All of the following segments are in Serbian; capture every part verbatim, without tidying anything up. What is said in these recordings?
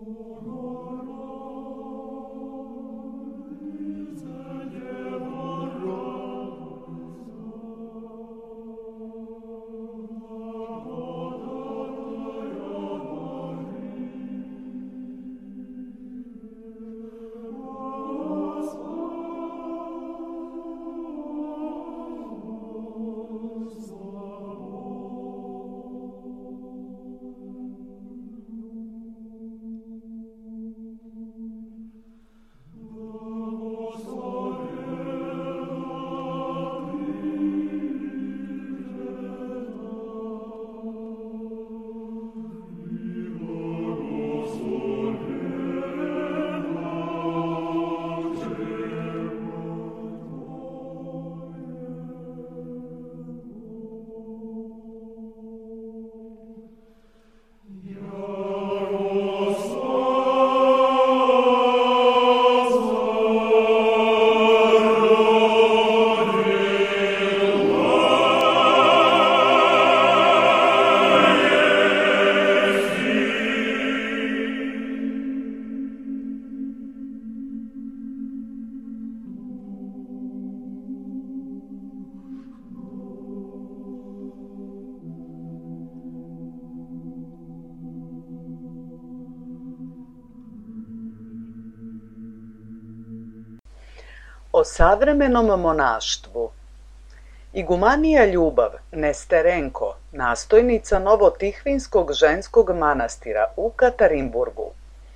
O savremenom monaštvu. Igumanija Ljubav Nesterenko, nastojnica Novotihvinskog ženskog manastira u Katarinburgu.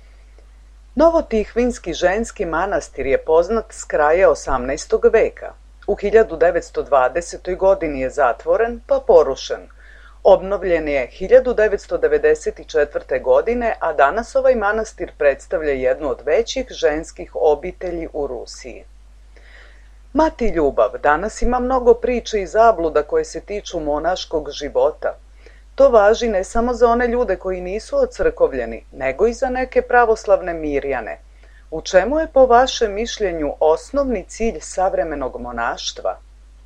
Novotihvinski ženski manastir je poznat s kraja osamnaestog veka. U hiljadu devetsto dvadesetoj. godini je zatvoren pa porušen. Obnovljen je hiljadu devetsto devedeset četvrte. godine, a danas ovaj manastir predstavlja jednu od većih ženskih obitelji u Rusiji. Mati Ljubav danas ima mnogo priča i zabluda koje se tiču monaškog života. To važi ne samo za one ljude koji nisu ocrkovljeni, nego i za neke pravoslavne Mirjane. U čemu je po vašem mišljenju osnovni cilj savremenog monaštva?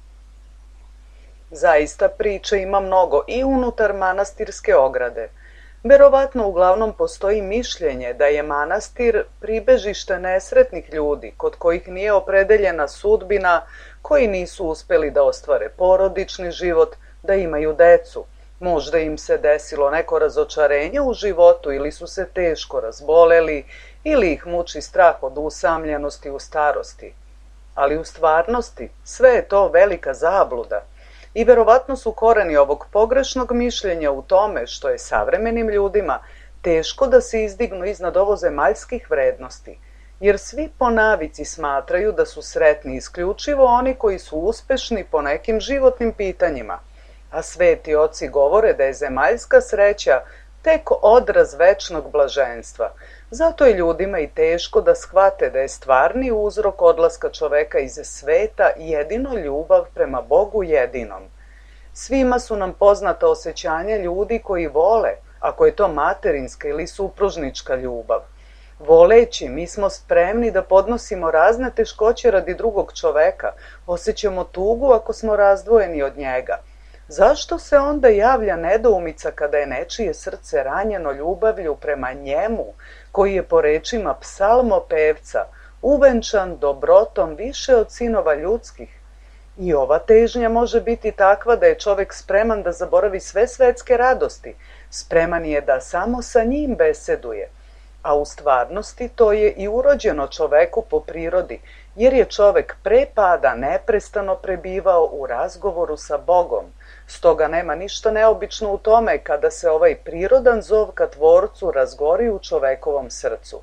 Zaista priča ima mnogo i unutar manastirske ograde. Verovatno uglavnom postoji mišljenje da je manastir pribežište nesretnih ljudi kod kojih nije opredeljena sudbina, koji nisu uspeli da ostvare porodični život, da imaju decu. Možda im se desilo neko razočarenje u životu ili su se teško razboleli ili ih muči strah od usamljenosti u starosti. Ali u stvarnosti sve je to velika zabluda. I verovatno su koreni ovog pogrešnog mišljenja u tome što je savremenim ljudima teško da se izdignu iznad ovozemaljskih vrednosti, jer svi po navici smatraju da su sretni isključivo oni koji su uspešni po nekim životnim pitanjima, a sveti oci govore da je zemaljska sreća tek odraz večnog blaženstva. Zato je ljudima i teško da shvate da je stvarni uzrok odlaska čoveka iz sveta jedino ljubav prema Bogu jedinom. Svima su nam poznata osjećanja ljudi koji vole, ako je to materinska ili supružnička ljubav. Voleći, mi smo spremni da podnosimo razne teškoće radi drugog čoveka, osjećamo tugu ako smo razdvojeni od njega. Zašto se onda javlja nedoumica kada je nečije srce ranjeno ljubavlju prema njemu, koji je po rečima psalmopevca uvenčan dobrotom više od sinova ljudskih? I ova težnja može biti takva da je čovek spreman da zaboravi sve svetske radosti, spreman je da samo sa njim beseduje. A u stvarnosti to je i urođeno čoveku po prirodi, jer je čovek pre pada neprestano prebivao u razgovoru sa Bogom. Stoga nema ništa neobično u tome kada se ovaj prirodan zov ka Tvorcu razgori u čovekovom srcu.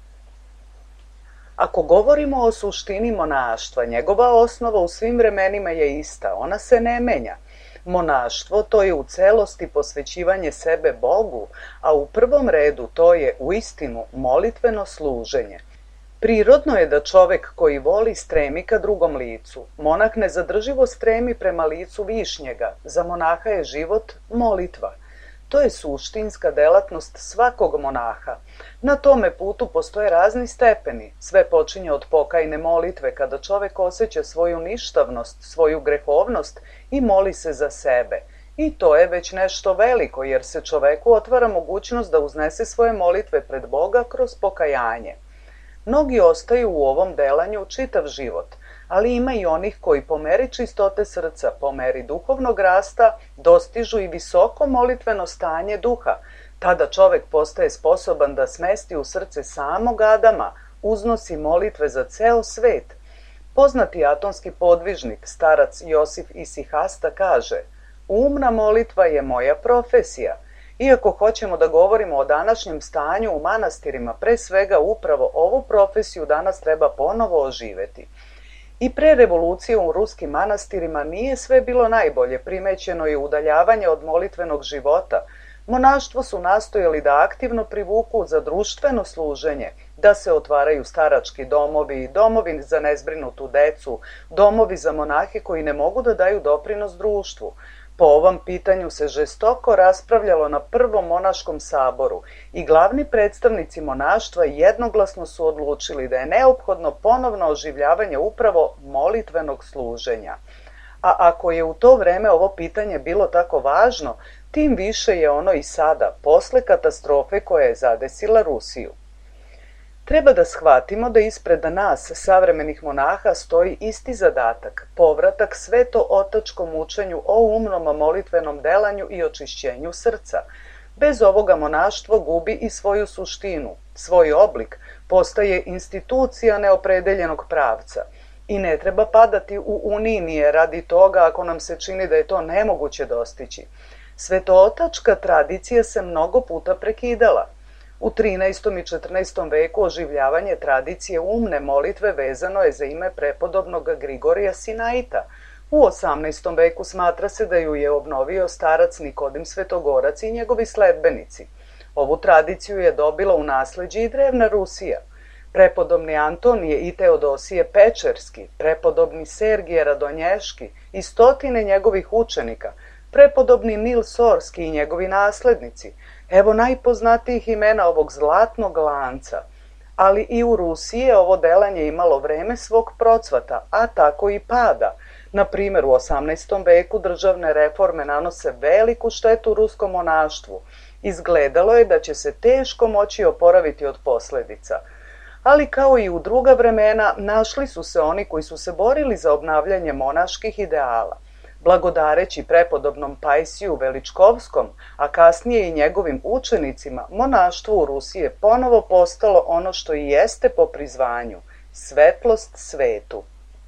Ako govorimo o suštini monaštva, njegova osnova u svim vremenima je ista, ona se ne menja. Monaštvo to je u celosti posvećivanje sebe Bogu, a u prvom redu to je uistinu molitveno služenje. Prirodno je da čovek koji voli stremi ka drugom licu. Monah nezadrživo stremi prema licu višnjega. Za monaha je život molitva. To je suštinska delatnost svakog monaha. Na tome putu postoje razni stepeni. Sve počinje od pokajne molitve, kada čovek osjeća svoju ništavnost, svoju grehovnost i moli se za sebe. I to je već nešto veliko, jer se čoveku otvara mogućnost da uznese svoje molitve pred Boga kroz pokajanje. Mnogi ostaju u ovom delanju čitav život, ali ima i onih koji po meri čistote srca, po meri duhovnog rasta, dostižu i visoko molitveno stanje duha. Tada čovek postaje sposoban da smesti u srce samog Adama, uznosi molitve za ceo svet. Poznati atonski podvižnik, starac Josif Isihasta, kaže: umna molitva je moja profesija. Iako hoćemo da govorimo o današnjem stanju u manastirima, pre svega upravo ovu profesiju danas treba ponovo oživeti. I pre revolucije u ruskim manastirima nije sve bilo najbolje, primećeno je udaljavanje od molitvenog života. Monaštvo su nastojali da aktivno privuku za društveno služenje, da se otvaraju starački domovi, domovi za nezbrinutu decu, domovi za monahe koji ne mogu da daju doprinos društvu. Po ovom pitanju se žestoko raspravljalo na prvom monaškom saboru i glavni predstavnici monaštva jednoglasno su odlučili da je neophodno ponovno oživljavanje upravo molitvenog služenja. A ako je u to vreme ovo pitanje bilo tako važno, tim više je ono i sada, posle katastrofe koja je zadesila Rusiju. Treba da shvatimo da ispred nas, savremenih monaha, stoji isti zadatak, povratak sveto-otačkom učenju o umnom molitvenom delanju i očišćenju srca. Bez ovoga monaštvo gubi i svoju suštinu, svoj oblik, postaje institucija neopredeljenog pravca. I ne treba padati u uninije radi toga ako nam se čini da je to nemoguće dostići. Svetootačka tradicija se mnogo puta prekidala. U trinaestom i četrnaestom veku oživljavanje tradicije umne molitve vezano je za ime prepodobnog Grigorija Sinaita. U osamnaestom veku smatra se da ju je obnovio starac Nikodim Svetogorac i njegovi sledbenici. Ovu tradiciju je dobila u nasleđe i drevna Rusija. Prepodobni Antonije i Teodosije Pečerski, prepodobni Sergije Radonješki i stotine njegovih učenika, prepodobni Nil Sorski i njegovi naslednici. Evo najpoznatijih imena ovog zlatnog lanca. Ali i u Rusiji je ovo delanje imalo vreme svog procvata, a tako i pada. Na primjer, u osamnaestom veku državne reforme nanose veliku štetu ruskom monaštvu. Izgledalo je da će se teško moći oporaviti od posledica. Ali kao i u druga vremena, našli su se oni koji su se borili za obnavljanje monaških ideala. Blagodareći prepodobnom Pajsiju Veličkovskom, a kasnije i njegovim učenicima, monaštvo u Rusiji je ponovo postalo ono što i jeste po prizvanju – svetlost svetu.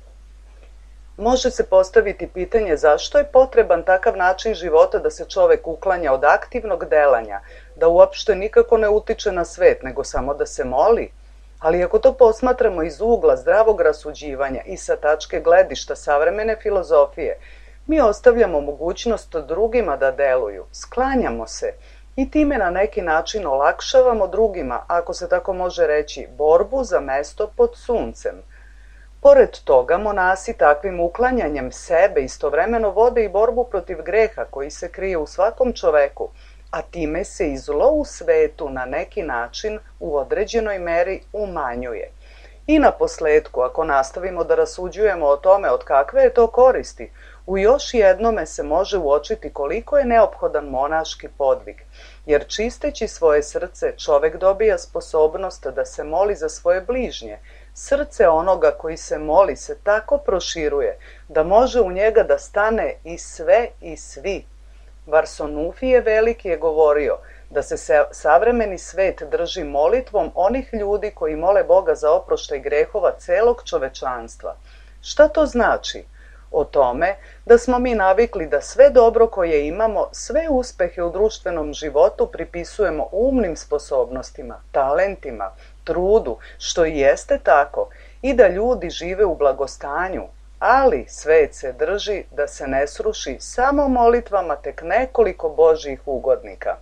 Može se postaviti pitanje zašto je potreban takav način života da se čovek uklanja od aktivnog delanja, da uopšte nikako ne utiče na svet, nego samo da se moli. Ali ako to posmatramo iz ugla zdravog rasuđivanja i sa tačke gledišta savremene filozofije, mi ostavljamo mogućnost drugima da deluju, sklanjamo se i time na neki način olakšavamo drugima, ako se tako može reći, borbu za mesto pod suncem. Pored toga, monasi takvim uklanjanjem sebe istovremeno vode i borbu protiv greha koji se krije u svakom čoveku, a time se i zlo u svetu na neki način u određenoj meri umanjuje. I na posledku, ako nastavimo da rasuđujemo o tome od kakve je to koristi, u još jednome se može uočiti koliko je neophodan monaški podvig, jer čisteći svoje srce čovek dobija sposobnost da se moli za svoje bližnje. Srce onoga koji se moli se tako proširuje da može u njega da stane i sve i svi. Varsonufije Veliki je govorio da se savremeni svet drži molitvom onih ljudi koji mole Boga za oproštaj grehova celog čovečanstva. Šta to znači? O tome da smo mi navikli da sve dobro koje imamo, sve uspehe u društvenom životu pripisujemo umnim sposobnostima, talentima, trudu, što i jeste tako, i da ljudi žive u blagostanju, ali svet se drži da se ne sruši samo molitvama tek nekoliko Božjih ugodnika.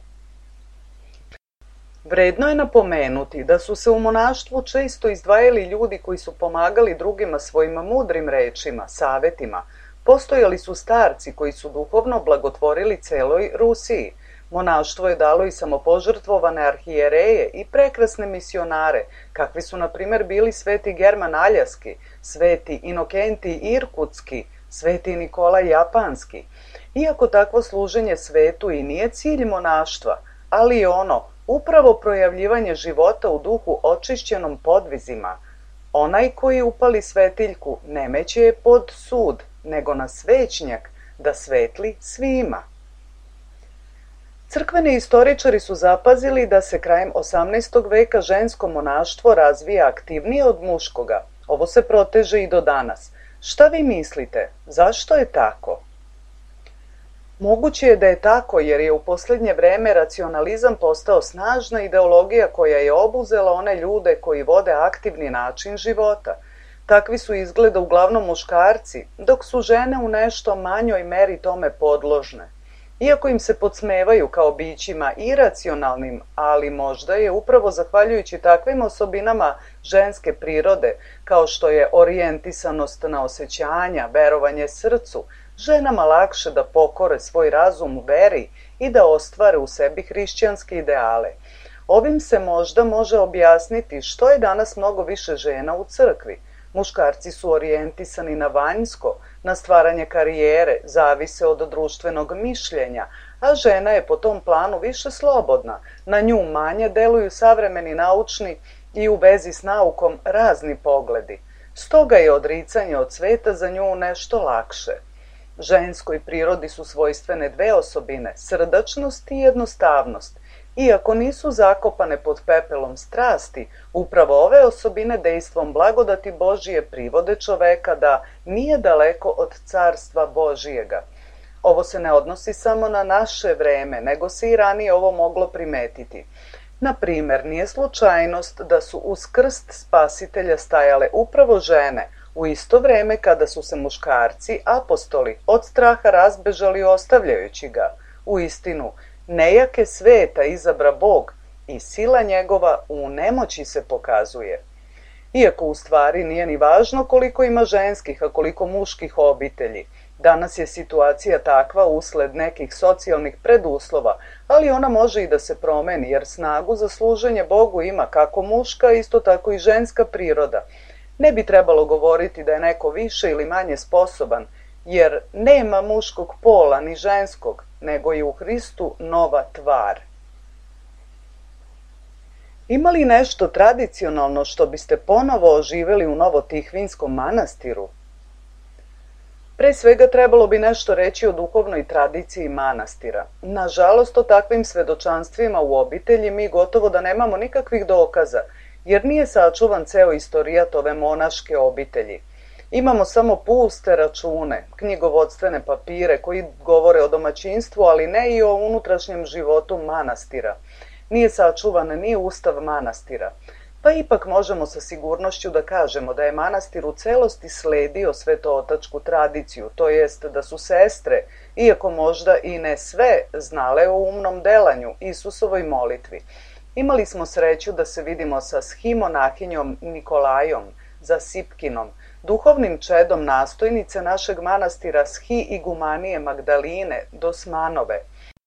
Vredno je napomenuti da su se u monaštvu često izdvajali ljudi koji su pomagali drugima svojim mudrim rečima, savetima. Postojali su starci koji su duhovno blagotvorili celoj Rusiji. Monaštvo je dalo i samopožrtvovane arhijereje i prekrasne misionare, kakvi su na primer bili sveti German Aljaski, sveti Inokentij Irkutski, Sveti Nikolaj Japanski. Iako takvo služenje svetu i nije cilj monaštva, ali je ono upravo projavljivanje života u duhu očišćenom podvizima. Onaj koji upali svetiljku ne meće je pod sud, nego na svećnjak da svetli svima. Crkveni istoričari su zapazili da se krajem osamnaestog veka žensko monaštvo razvija aktivnije od muškoga. Ovo se proteže i do danas. Šta vi mislite? Zašto je tako? Moguće je da je tako jer je u posljednje vreme racionalizam postao snažna ideologija koja je obuzela one ljude koji vode aktivni način života. Takvi su izgleda uglavnom muškarci, dok su žene u nešto manjoj meri tome podložne. Iako im se podsmevaju kao bićima iracionalnim, ali možda je upravo zahvaljujući takvim osobinama ženske prirode, kao što je orijentisanost na osjećanja, verovanje srcu, ženama lakše da pokore svoj razum u veri i da ostvare u sebi hrišćanske ideale. Ovim se možda može objasniti što je danas mnogo više žena u crkvi. Muškarci su orijentisani na vanjsko, na stvaranje karijere, zavise od društvenog mišljenja, a žena je po tom planu više slobodna. Na nju manje deluju savremeni naučni i u vezi s naukom razni pogledi. Stoga je odricanje od sveta za nju nešto lakše. Ženskoj prirodi su svojstvene dve osobine, srdačnost i jednostavnost. Iako nisu zakopane pod pepelom strasti, upravo ove osobine dejstvom blagodati Božije privode čoveka da nije daleko od carstva Božijega. Ovo se ne odnosi samo na naše vreme, nego se i ranije ovo moglo primetiti. Na primjer, nije slučajnost da su uz krst Spasitelja stajale upravo žene, u isto vreme kada su se muškarci, apostoli, od straha razbežali ostavljajući ga. U istinu, nejake sveta izabra Bog i sila njegova u nemoći se pokazuje. Iako u stvari nije ni važno koliko ima ženskih, a koliko muških obitelji. Danas je situacija takva usled nekih socijalnih preduslova, ali ona može i da se promeni, jer snagu za služenje Bogu ima kako muška, isto tako i ženska priroda. Ne bi trebalo govoriti da je neko više ili manje sposoban, jer nema muškog pola ni ženskog, nego je u Hristu nova tvar. Ima li nešto tradicionalno što biste ponovo oživjeli u Novotihvinskom manastiru? Pre svega trebalo bi nešto reći o duhovnoj tradiciji manastira. Nažalost, o takvim svedočanstvima u obitelji mi gotovo da nemamo nikakvih dokaza, jer nije sačuvan ceo istorijat ove monaške obitelji. Imamo samo puste račune, knjigovodstvene papire koji govore o domaćinstvu, ali ne i o unutrašnjem životu manastira. Nije sačuvan ni ustav manastira. Pa ipak možemo sa sigurnošću da kažemo da je manastir u celosti sledio svetootačku tradiciju, to jest da su sestre, iako možda i ne sve, znale o umnom delanju, Isusovoj molitvi. Imali smo sreću da se vidimo sa shimonahinjom Nikolajom, za Sipkinom, duhovnim čedom nastojnice našeg manastira Shi igumanije Magdaline Dosmanove.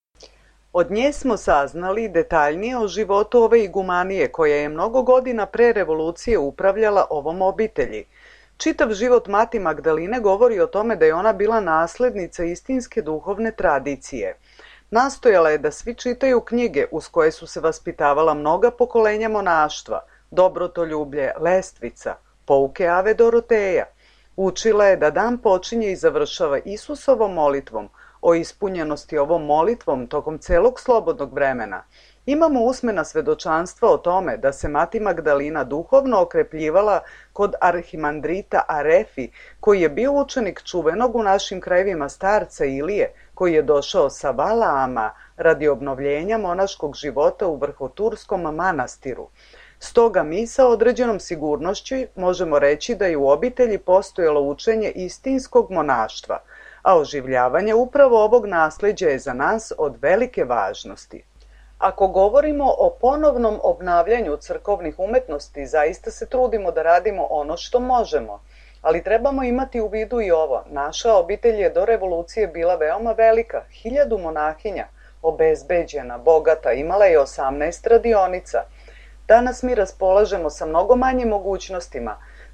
Od nje smo saznali detaljnije o životu ove igumanije koja je mnogo godina pre revolucije upravljala ovom obitelji. Čitav život mati Magdaline govori o tome da je ona bila naslednica istinske duhovne tradicije. Nastojala je da svi čitaju knjige uz koje su se vaspitavala mnoga pokolenja monaštva, Dobrotoljublje, Lestvica, pouke Ave Doroteja. Učila je da dan počinje i završava Isusovom molitvom, o ispunjenosti ovom molitvom tokom celog slobodnog vremena. Imamo usmena svedočanstva o tome da se mati Magdalina duhovno okrepljivala kod arhimandrita Arefi, koji je bio učenik čuvenog u našim krajevima starca Ilije, koji je došao sa Valaama radi obnovljenja monaškog života u Vrhoturskom manastiru. Stoga mi sa određenom sigurnošću možemo reći da je u obitelji postojalo učenje istinskog monaštva, a oživljavanje upravo ovog nasleđa je za nas od velike važnosti. Ako govorimo o ponovnom obnavljanju crkovnih umetnosti, zaista se trudimo da radimo ono što možemo, ali trebamo imati u vidu i ovo. Naša obitelj je do revolucije bila veoma velika, hiljadu monahinja, obezbeđena, bogata, imala je osamnaest radionica. Danas mi raspolažemo sa mnogo manjim mogućnostima.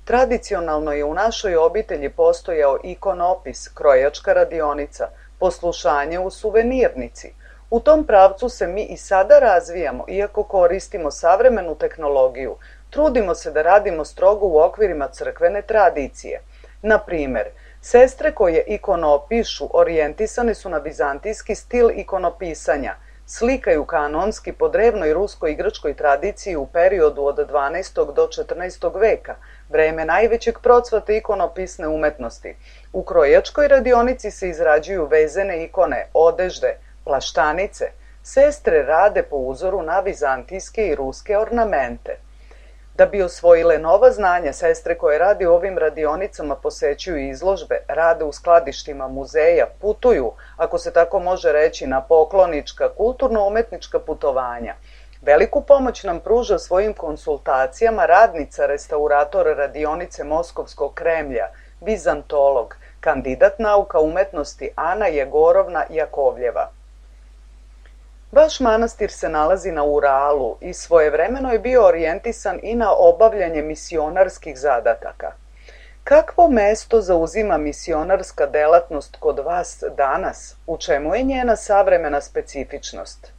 Tradicionalno je u našoj obitelji postojao ikonopis, krojačka radionica, poslušanje u suvenirnici. U tom pravcu se mi i sada razvijamo, iako koristimo savremenu tehnologiju. Trudimo se da radimo strogo u okvirima crkvene tradicije. Na primer, sestre koje ikonopišu orijentisane su na vizantijski stil ikonopisanja, slikaju kanonski po drevnoj ruskoj i grčkoj tradiciji u periodu od dvanaestog do četrnaestog veka, vreme najvećeg procvata ikonopisne umetnosti. U krojačkoj radionici se izrađuju vezene ikone, odežde, plaštanice. Sestre rade po uzoru na vizantijske i ruske ornamente. Da bi osvojile nova znanja, sestre koje rade u ovim radionicama posećuju izložbe, rade u skladištima muzeja, putuju, ako se tako može reći, na poklonička, kulturno-umetnička putovanja. Veliku pomoć nam pruža svojim konsultacijama radnica restaurator radionice Moskovskog Kremlja, vizantolog, kandidat nauka umetnosti Ana Jegorovna Jakovljeva. Vaš manastir se nalazi na Uralu i svojevremeno je bio orijentisan i na obavljanje misionarskih zadataka. Kakvo mesto zauzima misionarska delatnost kod vas danas? U čemu je njena savremena specifičnost?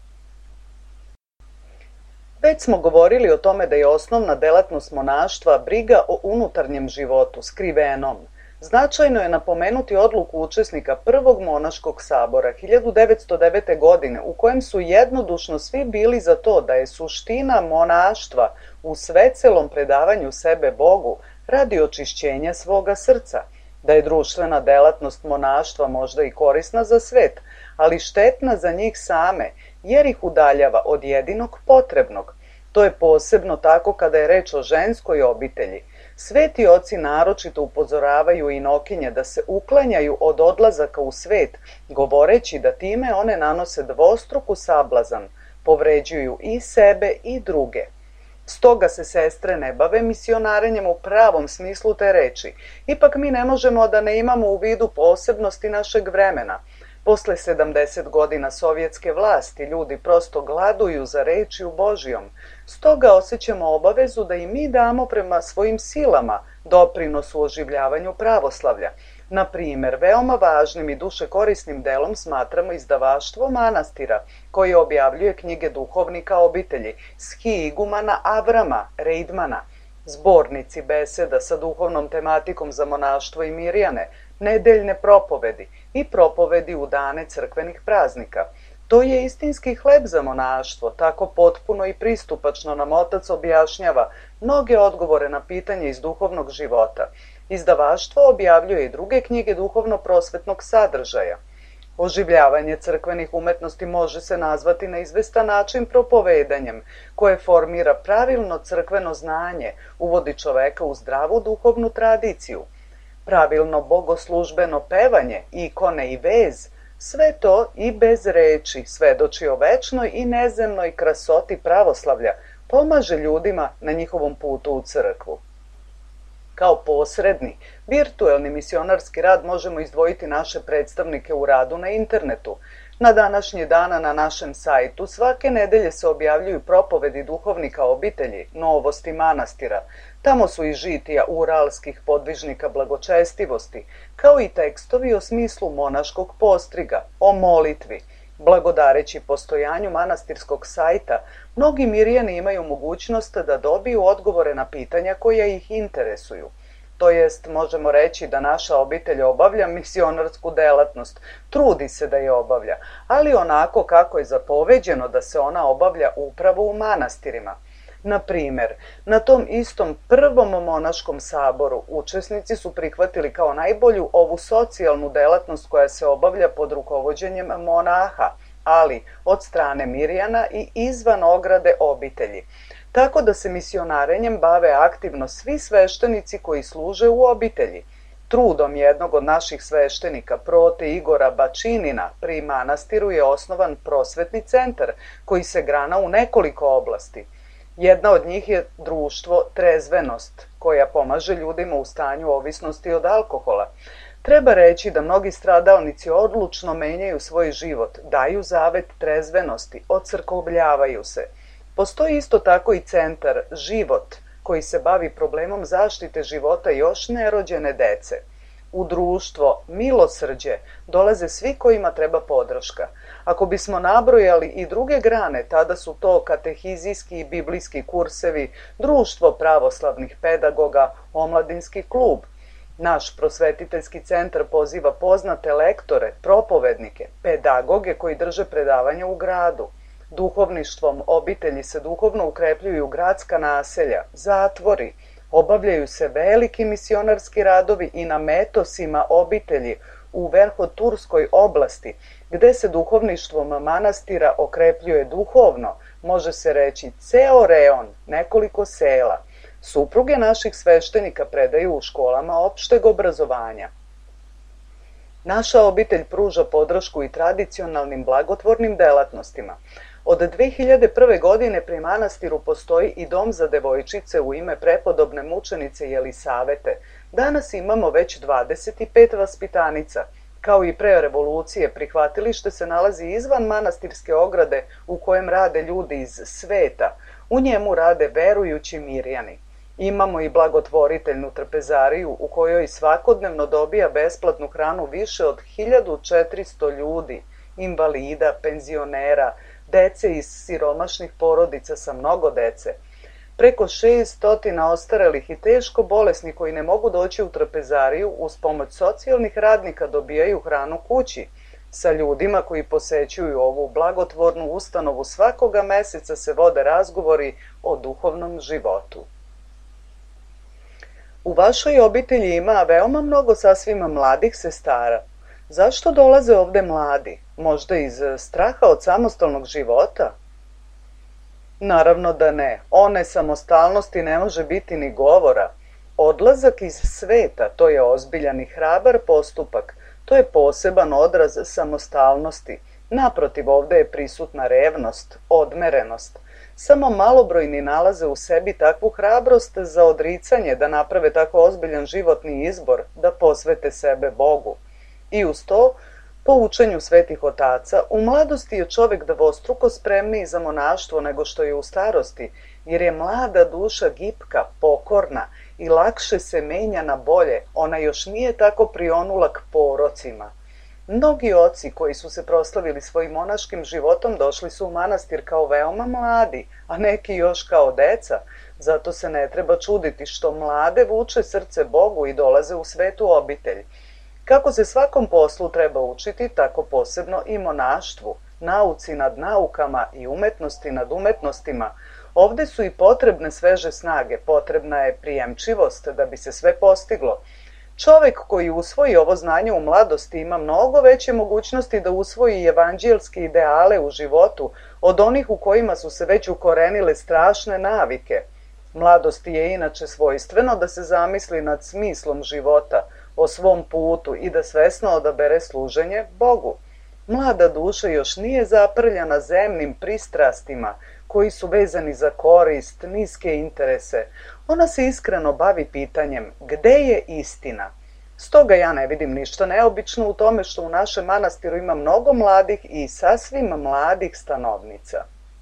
Već smo govorili o tome da je osnovna delatnost monaštva briga o unutarnjem životu, skrivenom. Značajno je napomenuti odluku učesnika Prvog monaškog sabora hiljadu devetsto devete. godine, u kojem su jednodušno svi bili za to da je suština monaštva u svecelom predavanju sebe Bogu radi očišćenja svoga srca, da je društvena delatnost monaštva možda i korisna za svet, ali štetna za njih same, jer ih udaljava od jedinog potrebnog. To je posebno tako kada je reč o ženskoj obitelji. Sveti oci naročito upozoravaju inokinje da se uklanjaju od odlazaka u svet, govoreći da time one nanose dvostruku sablazan, povređuju i sebe i druge. Stoga se sestre ne bave misionarenjem u pravom smislu te reči. Ipak mi ne možemo da ne imamo u vidu posebnosti našeg vremena. Posle sedamdeset godina sovjetske vlasti ljudi prosto gladuju za rečju Božjom. Stoga osjećamo obavezu da i mi damo prema svojim silama doprinos u oživljavanju pravoslavlja. Na primer, veoma važnim i duše korisnim delom smatramo izdavaštvo manastira, koje objavljuje knjige duhovnika obitelji, Schi igumana Avrama Reidmana, zbornici beseda sa duhovnom tematikom za monaštvo i mirjane, nedeljne propovedi i propovedi u dane crkvenih praznika. To je istinski hleb za monaštvo, tako potpuno i pristupačno nam otac objašnjava mnoge odgovore na pitanje iz duhovnog života. Izdavaštvo objavljuje i druge knjige duhovno-prosvetnog sadržaja. Oživljavanje crkvenih umetnosti može se nazvati na izvestan način propovedanjem, koje formira pravilno crkveno znanje, uvodi čoveka u zdravu duhovnu tradiciju. Pravilno bogoslužbeno pevanje, ikone i vez, sve to i bez reči svedoči o večnoj i nezemnoj krasoti pravoslavlja, pomaže ljudima na njihovom putu u crkvu. Kao posredni, virtuelni misionarski rad možemo izdvojiti naše predstavnike u radu na internetu. Na današnji dana na našem sajtu svake nedelje se objavljuju propovedi duhovnika obitelji, novosti manastira. Tamo su i žitija uralskih podvižnika blagočestivosti, kao i tekstovi o smislu monaškog postriga, o molitvi. Blagodareći postojanju manastirskog sajta, mnogi mirjani imaju mogućnost da dobiju odgovore na pitanja koja ih interesuju. To jest, možemo reći da naša obitelj obavlja misionarsku delatnost, trudi se da je obavlja, ali onako kako je zapoveđeno da se ona obavlja upravo u manastirima. Na primer, na tom istom prvom monaškom saboru učesnici su prihvatili kao najbolju ovu socijalnu delatnost koja se obavlja pod rukovođenjem monaha, ali od strane mirjana i izvan ograde obitelji. Tako da se misionarenjem bave aktivno svi sveštenici koji služe u obitelji. Trudom jednog od naših sveštenika, prote Igora Bačinina, pri manastiru je osnovan prosvetni centar koji se grana u nekoliko oblasti. Jedna od njih je društvo Trezvenost, koja pomaže ljudima u stanju ovisnosti od alkohola. Treba reći da mnogi stradalnici odlučno menjaju svoj život, daju zavet trezvenosti, ocrkovljavaju se. Postoji isto tako i centar Život, koji se bavi problemom zaštite života još nerođene dece. U društvo milosrđe dolaze svi kojima treba podrška. Ako bismo nabrojali i druge grane, tada su to katehizijski i biblijski kursevi, društvo pravoslavnih pedagoga, omladinski klub. Naš prosvetiteljski centar poziva poznate lektore, propovednike, pedagoge koji drže predavanja u gradu. Duhovništvom obitelji se duhovno ukrepljuju gradska naselja, zatvori, obavljaju se veliki misionarski radovi i na metosima obitelji u Verhoturskoj oblasti, gde se duhovništvom manastira okrepljuje duhovno, može se reći ceo reon, nekoliko sela. Supruge naših sveštenika predaju u školama opšteg obrazovanja. Naša obitelj pruža podršku i tradicionalnim blagotvornim delatnostima. Od dve hiljade prve. godine pri manastiru postoji i dom za devojčice u ime prepodobne mučenice Jelisavete. Danas imamo već dvadeset pet vaspitanica. Kao i pre revolucije, prihvatilište se nalazi izvan manastirske ograde u kojem rade ljudi iz sveta. U njemu rade verujući Mirjani. Imamo i blagotvoriteljnu trpezariju u kojoj svakodnevno dobija besplatnu hranu više od hiljadu četiristo ljudi, invalida, penzionera, dece iz siromašnih porodica sa mnogo dece. Preko šesnaest ostarelih i teško bolesni koji ne mogu doći u trpezariju uz pomoć socijalnih radnika dobijaju hranu kući. Sa ljudima koji posećuju ovu blagotvornu ustanovu svakoga meseca se vode razgovori o duhovnom životu. U vašoj obitelji ima veoma mnogo sasvim mladih sestara. Zašto dolaze ovde mladi? Možda iz straha od samostalnog života? Naravno da ne. O nesamostalnosti ne može biti ni govora. Odlazak iz sveta, to je ozbiljan i hrabar postupak. To je poseban odraz samostalnosti. Naprotiv, ovde je prisutna revnost, odmerenost. Samo malobrojni nalaze u sebi takvu hrabrost za odricanje da naprave tako ozbiljan životni izbor, da posvete sebe Bogu. I uz to, po učenju svetih otaca, u mladosti je čovek dvostruko spremniji za monaštvo nego što je u starosti, jer je mlada duša gipka, pokorna i lakše se menja na bolje, ona još nije tako prionula k porocima. Mnogi oci koji su se proslavili svojim monaškim životom došli su u manastir kao veoma mladi, a neki još kao deca, zato se ne treba čuditi što mlade vuče srce Bogu i dolaze u svetu obitelj. Kako se svakom poslu treba učiti, tako posebno i monaštvu, nauci nad naukama i umetnosti nad umetnostima. Ovde su i potrebne sveže snage, potrebna je prijemčivost da bi se sve postiglo. Čovek koji usvoji ovo znanje u mladosti ima mnogo veće mogućnosti da usvoji evanđelske ideale u životu od onih u kojima su se već ukorenile strašne navike. Mladosti je inače svojstveno da se zamisli nad smislom života, o svom putu i da svesno odabere služenje Bogu. Mlada duša još nije zaprljana zemnim pristrastima koji su vezani za korist, niske interese. Ona se iskreno bavi pitanjem gde je istina. Stoga ja ne vidim ništa neobično u tome što u našem manastiru ima mnogo mladih i sasvim mladih stanovnica.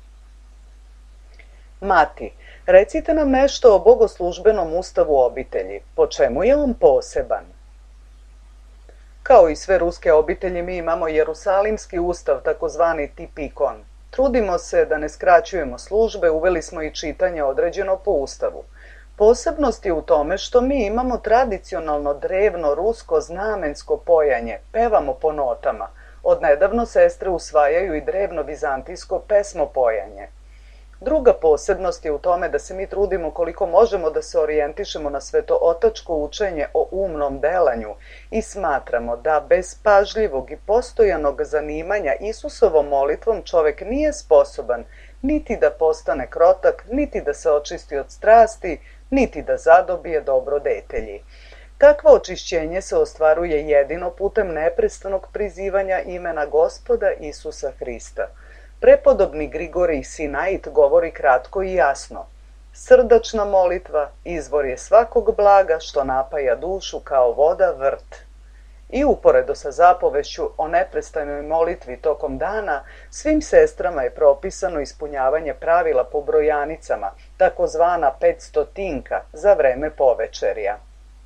Mati, recite nam nešto o bogoslužbenom ustavu obitelji. Po čemu je on poseban? Kao i sve ruske obitelji, mi imamo Jerusalimski ustav, takozvani tipikon. Trudimo se da ne skraćujemo službe, uveli smo i čitanje određeno po ustavu. Posebnost je u tome što mi imamo tradicionalno drevno rusko znamensko pojanje, pevamo po notama. Odnedavno sestre usvajaju i drevno vizantijsko pesmopojanje. Druga posebnost je u tome da se mi trudimo koliko možemo da se orijentišemo na svetootačko učenje o umnom delanju i smatramo da bez pažljivog i postojanog zanimanja Isusovom molitvom čovek nije sposoban niti da postane krotak, niti da se očisti od strasti, niti da zadobije dobrodetelji. Takvo očišćenje se ostvaruje jedino putem neprestanog prizivanja imena Gospoda Isusa Hrista. Prepodobni Grigorij Sinait govori kratko i jasno. Srdačna molitva izvor je svakog blaga što napaja dušu kao voda vrt. I uporedo sa zapovešću o neprestanoj molitvi tokom dana, svim sestrama je propisano ispunjavanje pravila po brojanicama, takozvana petstotinka, za vreme povečerja.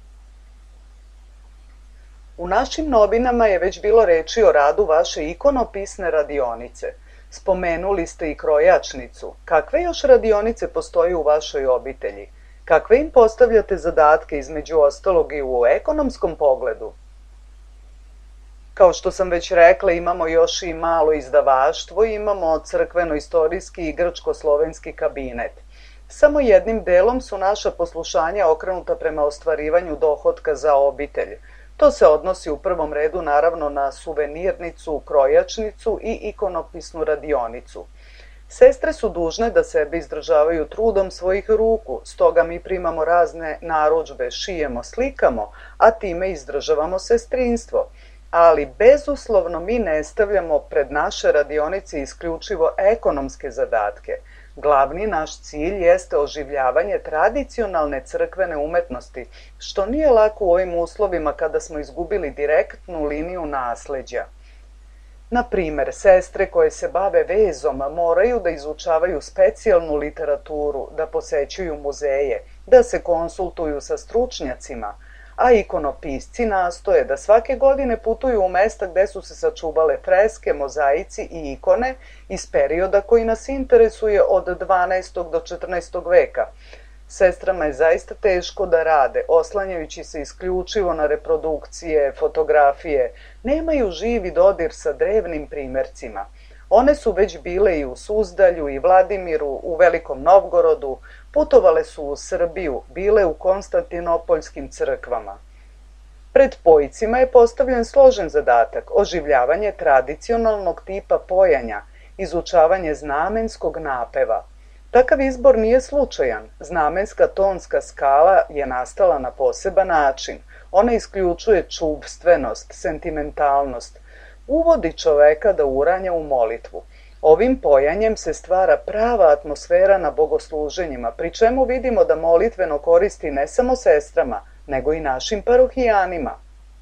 U našim novinama je već bilo reči o radu vaše ikonopisne radionice. Spomenuli ste i krojačnicu. Kakve još radionice postoji u vašoj obitelji? Kakve im postavljate zadatke, između ostalog i u ekonomskom pogledu? Kao što sam već rekla, imamo još i malo izdavaštvo, imamo crkveno-istorijski i grčko-slovenski kabinet. Samo jednim delom su naša poslušanja okrenuta prema ostvarivanju dohotka za obitelj. To se odnosi u prvom redu naravno na suvenirnicu, krojačnicu i ikonopisnu radionicu. Sestre su dužne da sebe izdržavaju trudom svojih ruku, stoga mi primamo razne narudžbe, šijemo, slikamo, a time izdržavamo sestrinstvo. Ali bezuslovno mi ne stavljamo pred naše radionice isključivo ekonomske zadatke. Glavni naš cilj jeste oživljavanje tradicionalne crkvene umetnosti, što nije lako u ovim uslovima kada smo izgubili direktnu liniju nasleđa. Na primer, sestre koje se bave vezom moraju da izučavaju specijalnu literaturu, da posećuju muzeje, da se konsultuju sa stručnjacima, a ikonopisci nastoje da svake godine putuju u mesta gde su se sačuvale freske, mozaici i ikone iz perioda koji nas interesuje od dvanaestog do četrnaestog veka. Sestrama je zaista teško da rade, oslanjajući se isključivo na reprodukcije, fotografije, nemaju živi dodir sa drevnim primercima. One su već bile i u Suzdalju i Vladimiru, u Velikom Novgorodu, putovale su u Srbiju, bile u konstantinopoljskim crkvama. Pred pojicima je postavljen složen zadatak, oživljavanje tradicionalnog tipa pojanja, izučavanje znamenskog napeva. Takav izbor nije slučajan, znamenska tonska skala je nastala na poseban način. Ona isključuje čuvstvenost, sentimentalnost, uvodi čoveka da uranja u molitvu. Ovim pojanjem se stvara prava atmosfera na bogosluženjima, pri čemu vidimo da molitveno koristi ne samo sestrama, nego i našim parohijanima.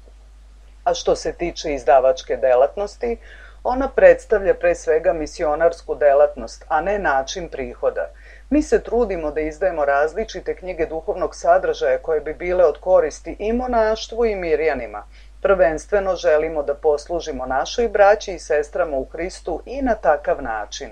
A što se tiče izdavačke delatnosti, ona predstavlja pre svega misionarsku delatnost, a ne način prihoda. Mi se trudimo da izdajemo različite knjige duhovnog sadržaja koje bi bile od koristi i monaštvu i mirjanima. Prvenstveno želimo da poslužimo našoj braći i sestrama u Hristu i na takav način.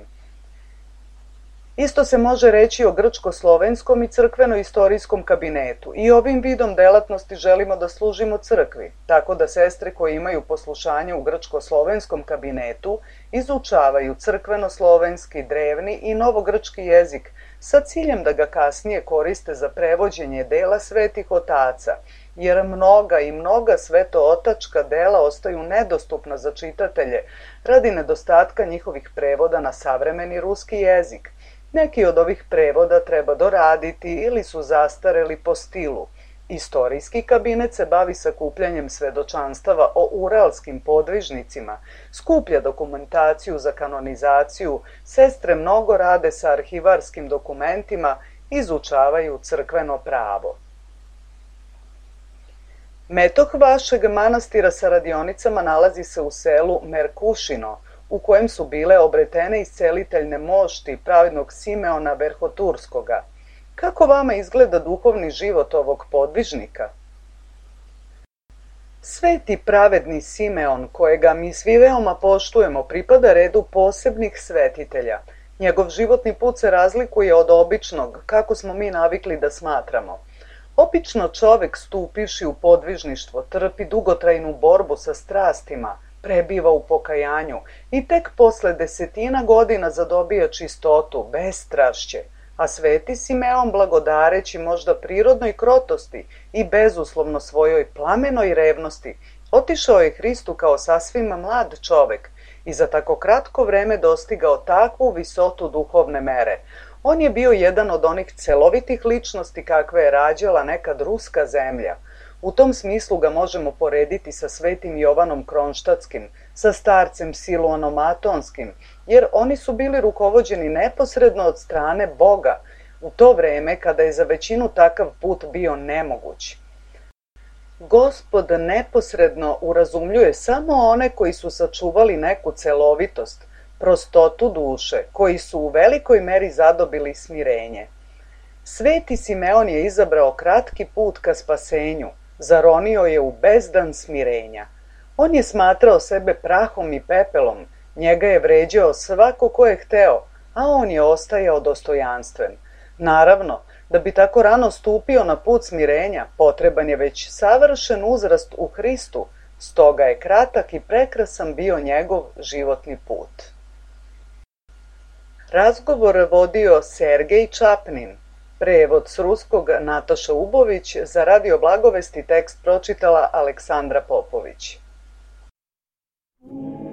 Isto se može reći o grčko-slovenskom i crkveno-istorijskom kabinetu. I ovim vidom delatnosti želimo da služimo crkvi, tako da sestre koje imaju poslušanje u grčko-slovenskom kabinetu izučavaju crkveno-slovenski, drevni i novogrčki jezik sa ciljem da ga kasnije koriste za prevođenje dela svetih otaca, jer mnoga i mnoga svetootačka dela ostaju nedostupna za čitatelje radi nedostatka njihovih prevoda na savremeni ruski jezik. Neki od ovih prevoda treba doraditi ili su zastareli po stilu. Istorijski kabinet se bavi sakupljanjem svedočanstava o uralskim podvižnicima, skuplja dokumentaciju za kanonizaciju, sestre mnogo rade sa arhivarskim dokumentima, izučavaju crkveno pravo. Metoh vašeg manastira sa radionicama nalazi se u selu Merkušino, u kojem su bile obretene isceliteljne mošti pravednog Simeona Verhoturskoga. Kako vama izgleda duhovni život ovog podvižnika? Sveti pravedni Simeon, kojega mi svi veoma poštujemo, pripada redu posebnih svetitelja. Njegov životni put se razlikuje od običnog, kako smo mi navikli da smatramo. Obično čovek, stupivši u podvižništvo, trpi dugotrajnu borbu sa strastima, prebiva u pokajanju i tek posle desetina godina zadobija čistotu, bestrašće, a sveti Simeon, blagodareći možda prirodnoj krotosti i bezuslovno svojoj plamenoj revnosti, otišao je Hristu kao sasvim mlad čovek i za tako kratko vreme dostigao takvu visotu duhovne mere. On je bio jedan od onih celovitih ličnosti kakve je rađala nekad ruska zemlja. U tom smislu ga možemo porediti sa svetim Jovanom Kronštatskim, sa starcem Siluanom Atonskim, jer oni su bili rukovođeni neposredno od strane Boga, u to vreme kada je za većinu takav put bio nemoguć. Gospod neposredno urazumljuje samo one koji su sačuvali neku celovitost, prostotu duše, koji su u velikoj meri zadobili smirenje. Sveti Simeon je izabrao kratki put ka spasenju, zaronio je u bezdan smirenja. On je smatrao sebe prahom i pepelom, njega je vređao svako ko je hteo, a on je ostajao dostojanstven. Naravno, da bi tako rano stupio na put smirenja, potreban je već savršen uzrast u Hristu, stoga je kratak i prekrasan bio njegov životni put. Razgovor vodio Sergej Čapnin, prevod s ruskog Nataša Ubović, za Radio Blagovesti tekst pročitala Aleksandra Popović.